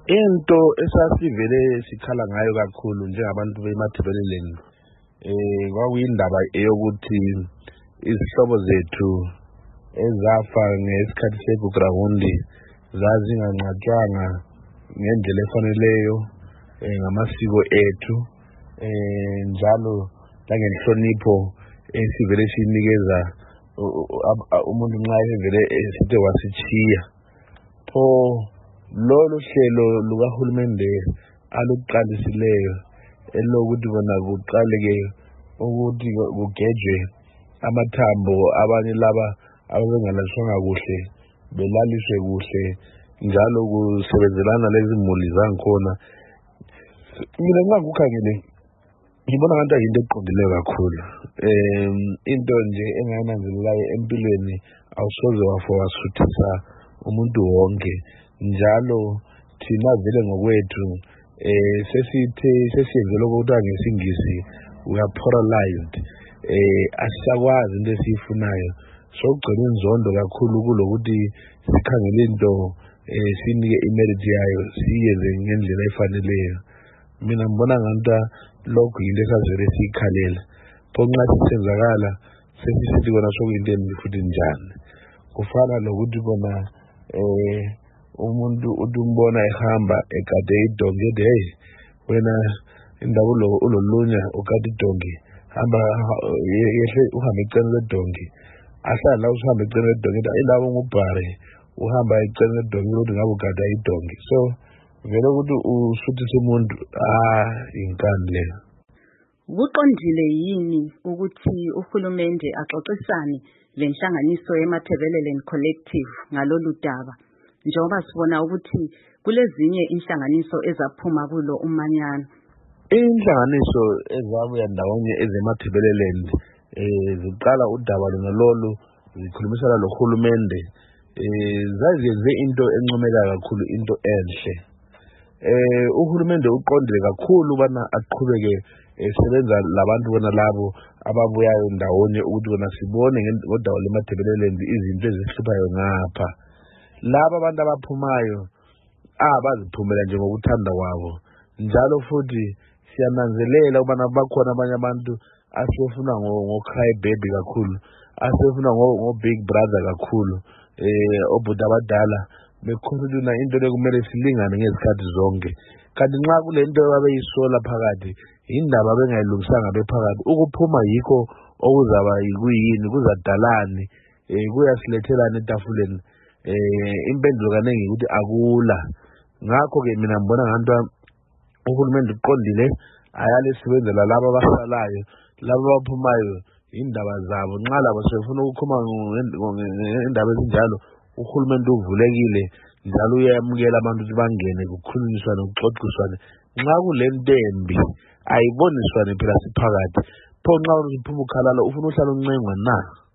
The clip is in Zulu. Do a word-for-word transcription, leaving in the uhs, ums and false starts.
Into esasivele sikhala ngayo kakhulu njengabantu beMathebeleleni eh kwakuyindaba eyokuthi izihlobo zethu ezafa ngesikhathi segugrahundi zazingangcatshwanga ngendlela efaneleyo ngamasiko ethu eh njalo langenhlonipho esivele sinikeza umuntu nxa evele esithe wasichiya pho lolu hlelo lukahulumende aluqalisileyo elokuthi bona kuqaleke ukuthi kugejwe amathambo abanye laba ababengalaliswanga kuhle belaliswe kuhle njalo kusebenzelana lezi muli zangikhona. Mina nxa ngikhangele ngibona ngathi into eqondileyo kakhulu eh into nje engayinanzelelayo empilweni awusoze wafo wasuthisa umuntu wonke njalo thina vele ngokwethu eh sesithe sesiyenzele ukuthi ngesingisi we are paralyzed eh asakwazi into esifunayo sokugcina inzondo kakhulu kulokuthi sikhangele into eh sinike imerit yayo siyenze ngendlela efaneleyo. Mina ngibona ngathi lokho into esazele sikhalela phonxa sisenzakala sesisithi kona sokuyinto futhi njani kufana lokuthi kona eh umuntu udumbona ehamba ekade idonge hey wena indaba lo ulolunya ukade idonge hamba yehle uhambe ecela ledonge asala uhambe ecela ledonge ilabo ngubhare uhamba ecela ledonge ukuthi ngabe ukade idonge so vele ukuthi usuthise umuntu ah inkani le. Kuqondile yini ukuthi uhulumende axoxisane lenhlanganiso yeMathebeleleni Collective ngalolu daba njengoba sibona ukuthi kulezinye inhlanganiso ezaphuma kulo umanyano? Inhlanganiso ezabuya ndawonye ezemathebeleleni eh ziqala udaba lona lolu zikhulumisana lohulumende eh zazenze into encomeka kakhulu into enhle. Eh uhulumende uqondile kakhulu bana aqhubeke esebenza labantu bona labo ababuyayo ndawonye ukuthi bona sibone ngodaba leMathebeleleni izinto ezihluphayo ngapha. Laba abantu abaphumayo abaziphumela nje ngokuthanda kwabo njalo futhi siyananzelela ubana bakhona abanye abantu asefuna ngo cry baby kakhulu asefuna ngo big brother kakhulu eh obhuti abadala bekhuluna into lekumele silingane ngezikhathi zonke kanti nxa kulento abayisola phakathi indaba bengayilungisanga bephakathi ukuphuma yikho okuzaba yikuyini kuzadalani eh kuyasilethelana etafuleni eh impendulo kanengi ukuthi akula. Ngakho ke mina ngibona ngathi uhulumende uqondile ayale sibenzela laba abasalayo laba abaphumayo indaba zabo nxa labo sefuna ukukhoma indaba ezinjalo uhulumende uvulekile njalo uyamukela abantu ukuthi bangene kukhulunyiswane kuxoxiswane nxa kulentembi ayiboniswane phela siphakathi pho nxa uphuma ukhalala ufuna uhlala uncengwa na.